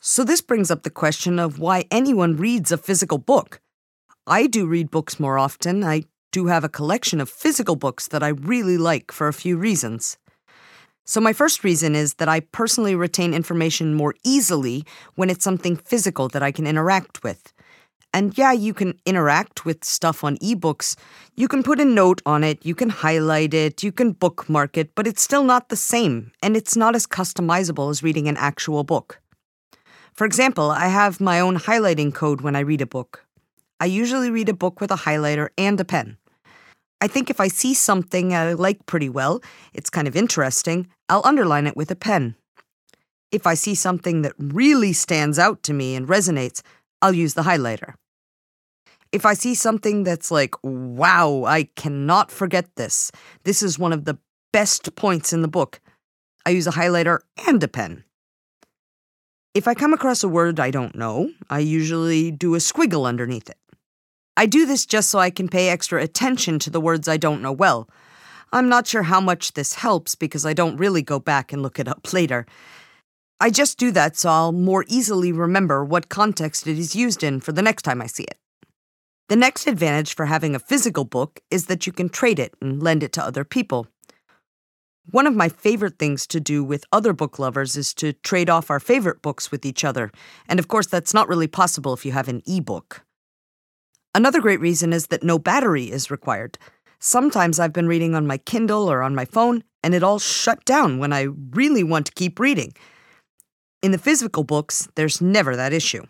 So this brings up the question of why anyone reads a physical book. I do read books more often. I do have a collection of physical books that I really like for a few reasons. So my first reason is that I personally retain information more easily when it's something physical that I can interact with. And yeah, you can interact with stuff on ebooks. You can put a note on it, you can highlight it, you can bookmark it, but it's still not the same, and it's not as customizable as reading an actual book. For example, I have my own highlighting code when I read a book. I usually read a book with a highlighter and a pen. I think if I see something I like pretty well, it's kind of interesting, I'll underline it with a pen. If I see something that really stands out to me and resonates, I'll use the highlighter. If I see something that's like, wow, I cannot forget this. This is one of the best points in the book, I use a highlighter and a pen. If I come across a word I don't know, I usually do a squiggle underneath it. I do this just so I can pay extra attention to the words I don't know well. I'm not sure how much this helps because I don't really go back and look it up later. I just do that so I'll more easily remember what context it is used in for the next time I see it. The next advantage for having a physical book is that you can trade it and lend it to other people. One of my favorite things to do with other book lovers is to trade off our favorite books with each other, and of course that's not really possible if you have an ebook. Another great reason is that no battery is required. Sometimes I've been reading on my Kindle or on my phone, and it all shut down when I really want to keep reading. In the physical books, there's never that issue.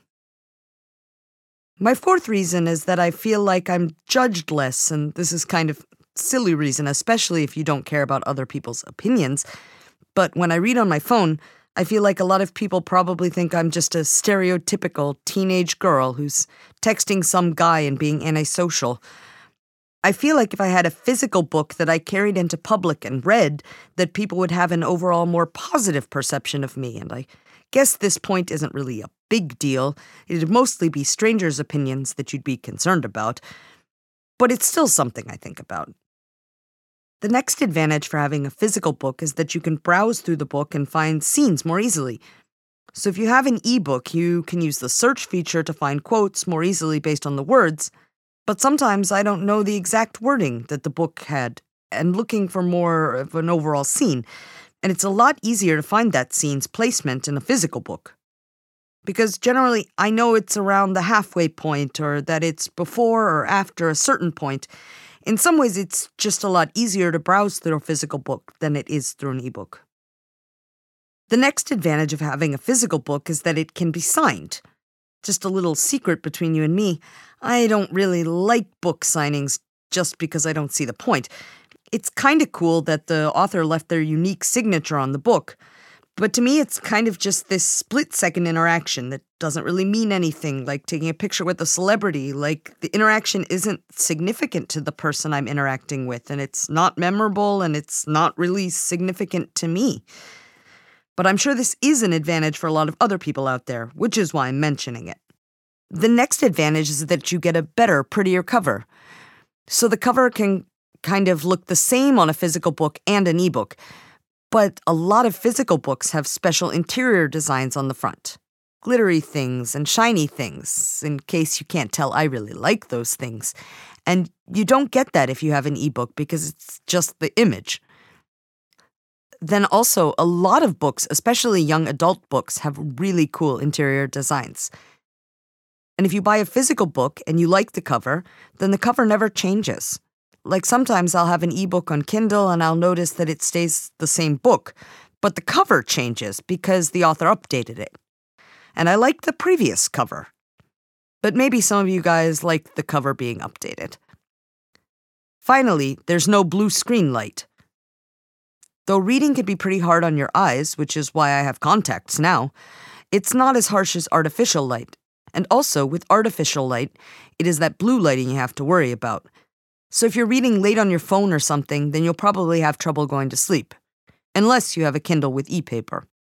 My fourth reason is that I feel like I'm judged less, and this is kind of silly reason, especially if you don't care about other people's opinions. But when I read on my phone, I feel like a lot of people probably think I'm just a stereotypical teenage girl who's texting some guy and being antisocial. I feel like if I had a physical book that I carried into public and read, that people would have an overall more positive perception of me, and I guess this point isn't really a big deal. It'd mostly be strangers' opinions that you'd be concerned about, but it's still something I think about. The next advantage for having a physical book is that you can browse through the book and find scenes more easily. So if you have an ebook, you can use the search feature to find quotes more easily based on the words, but sometimes I don't know the exact wording that the book had and looking for more of an overall scene, and it's a lot easier to find that scene's placement in a physical book. Because generally I know it's around the halfway point or that it's before or after a certain point. In some ways, it's just a lot easier to browse through a physical book than it is through an ebook. The next advantage of having a physical book is that it can be signed. Just a little secret between you and me, I don't really like book signings just because I don't see the point. It's kind of cool that the author left their unique signature on the book, but to me it's kind of just this split-second interaction that doesn't really mean anything, like taking a picture with a celebrity. Like, the interaction isn't significant to the person I'm interacting with, and it's not memorable, and it's not really significant to me. But I'm sure this is an advantage for a lot of other people out there, which is why I'm mentioning it. The next advantage is that you get a better, prettier cover. So the cover can kind of look the same on a physical book and an ebook, but a lot of physical books have special interior designs on the front. Glittery things and shiny things. In case you can't tell, I really like those things. And you don't get that if you have an ebook because it's just the image. Then also, a lot of books, especially young adult books, have really cool interior designs. And if you buy a physical book and you like the cover, then the cover never changes. Like sometimes I'll have an ebook on Kindle and I'll notice that it stays the same book, but the cover changes because the author updated it. And I like the previous cover. But maybe some of you guys like the cover being updated. Finally, there's no blue screen light. Though reading can be pretty hard on your eyes, which is why I have contacts now, it's not as harsh as artificial light. And also, with artificial light, it is that blue lighting you have to worry about. So if you're reading late on your phone or something, then you'll probably have trouble going to sleep. Unless you have a Kindle with e-paper.